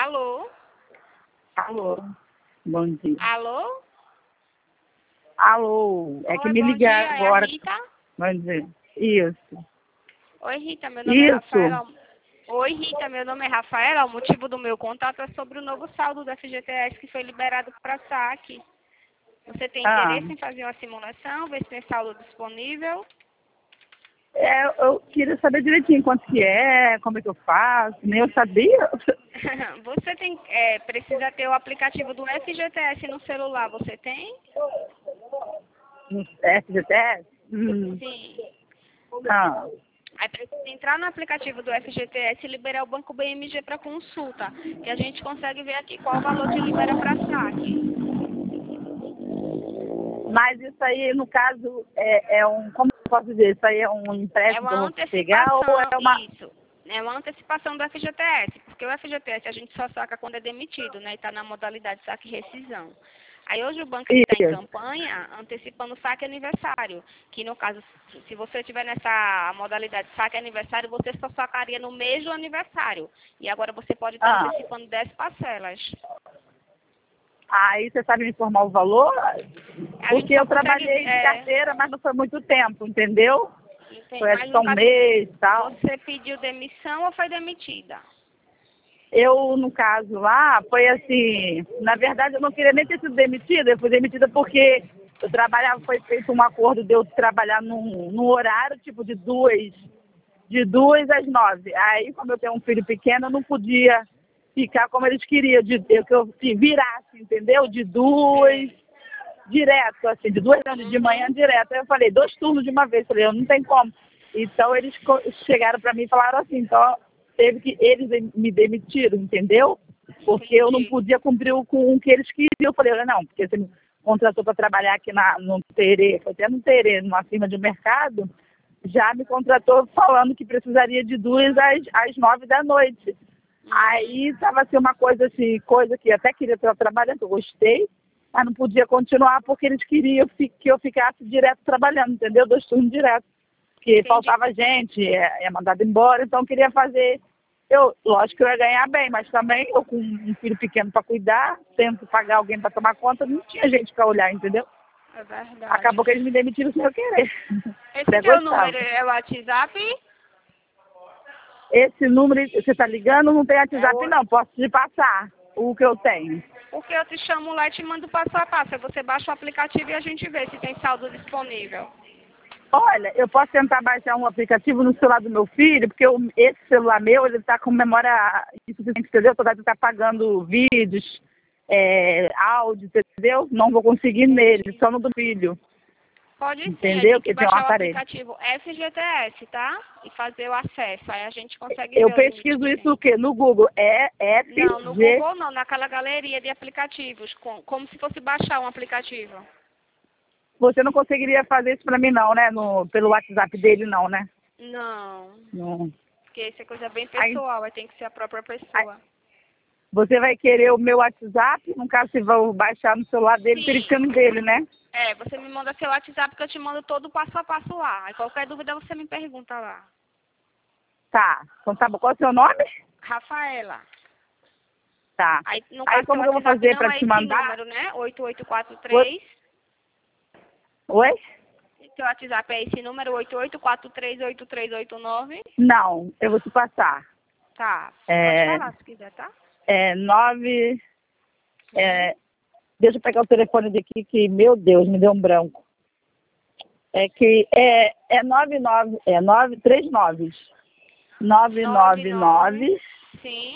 Alô? Alô, bom dia. Alô? Alô, é que Oi, me bom ligaram dia, é a agora. Rita? Bom dia. Isso. Oi, Rita, meu nome é Rafaela. Isso. Oi, Rita, meu nome é Rafaela. O motivo do meu contato é sobre o novo saldo do FGTS que foi liberado para saque. Você tem Ah, interesse em fazer uma simulação, ver se tem saldo disponível? eu queria saber direitinho quanto que é, como é que eu faço, nem eu sabia. Você tem, precisa ter o aplicativo do FGTS no celular, você tem? No FGTS? Sim. Ah, Aí precisa entrar no aplicativo do FGTS e liberar o Banco BMG para consulta, que a gente consegue ver aqui qual o valor que libera para saque. mas isso aí, no caso, é um, como eu posso dizer, isso aí é um É empréstimo que eu uma vou pegar ou antecipação, é uma... isso. É uma antecipação do FGTS, porque o FGTS a gente só saca quando é demitido, né? E está na modalidade saque e rescisão. Aí hoje o banco está em Isso. campanha antecipando o saque aniversário, que no caso, se você estiver nessa modalidade saque aniversário, você só sacaria no mês do aniversário. E agora você pode estar Ah, antecipando 10 parcelas. aí você sabe me informar o valor? A gente Porque só eu consegue, trabalhei de carteira, mas não foi muito tempo, entendeu? Foi acho mas que no só um caso, mês e tal. você pediu demissão ou foi demitida? Eu, no caso lá, foi assim, na verdade eu não queria nem ter sido demitida, eu fui demitida porque eu trabalhava, foi feito um acordo de eu trabalhar num horário, tipo, de duas às 9. Aí, como eu tenho um filho pequeno, eu não podia ficar como eles queriam, que eu virasse, entendeu? De duas, direto, assim, de 2 anos de manhã Uhum. direto. Aí eu falei, 2 turnos de uma vez, falei, eu não tem como. Então eles chegaram para mim e falaram assim, então teve que eles me demitiram, entendeu? Porque eu não Entendi. podia cumprir com o que eles queriam. Eu falei, não, porque você me contratou para trabalhar aqui no Terê, foi até no Terê, numa firma de mercado, já me contratou falando que precisaria de 2 às 9 da noite. Aí estava assim uma coisa assim, coisa que até queria estar trabalhando, eu gostei, mas não podia continuar porque eles queriam que eu ficasse direto trabalhando, entendeu? 2 turnos direto. Porque Entendi. faltava gente, é mandado embora, então eu queria fazer. Lógico que eu ia ganhar bem, mas também eu com um filho pequeno para cuidar, tendo que pagar alguém para tomar conta, não tinha gente para olhar, entendeu? É verdade. Acabou que eles me demitiram sem eu querer. Esse Até teu gostava. número é o WhatsApp? Esse número que você está ligando não tem É WhatsApp o... não, posso te passar o que eu tenho. Porque eu te chamo lá e te mando passo a passo. Aí você baixa o aplicativo e a gente vê se tem saldo disponível. Olha, eu posso tentar baixar um aplicativo no celular do meu filho, porque esse celular meu, ele está com memória insuficiente, entendeu? Toda está pagando vídeos, áudio, entendeu? Não vou conseguir nele, Entendi. só no do filho, Pode sim, aí tem entendeu? que Que tem um baixar o aparelho. aplicativo FGTS, tá? E fazer o acesso. Aí a gente consegue Eu ver o limite pesquiso que isso tem. o quê? No Google. É Não, no FG. Google não, naquela galeria de aplicativos, como se fosse baixar um aplicativo. Você não conseguiria fazer isso para mim não, né? Pelo WhatsApp dele não, né? Não, Não. porque isso é coisa bem Aí, pessoal, aí tem que ser a própria aí, pessoa. você vai querer o meu WhatsApp, no caso, você vai baixar no celular dele, Sim. clicando dele, né? Você me manda seu WhatsApp que eu te mando todo o passo a passo lá. Aí qualquer dúvida você me pergunta lá. Tá. Então tá bom. Qual é o seu nome? Rafaela. Tá. Aí, no Aí caso, seu como que eu vou WhatsApp fazer não para é te esse mandar? número, né? Oi? 8843. Oi? Seu WhatsApp é esse número, 88438389. Não, eu vou te passar. Tá. Pode É, falar se quiser, tá? 9. Sim. Deixa eu pegar o telefone daqui que, meu Deus, me deu um branco. É que é 99, 939. 99. 999 Sim.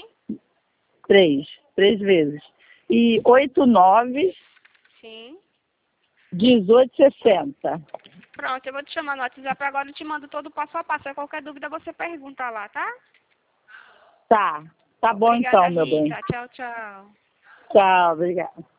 3 vezes. E 89 Sim. 1860. Pronto, eu vou te chamar no WhatsApp agora e te mando todo o passo a passo. Aí qualquer dúvida você pergunta lá, tá? Tá. Tá bom Obrigada, então, meu bem. Rita. Tchau, tchau. Tchau, obrigada.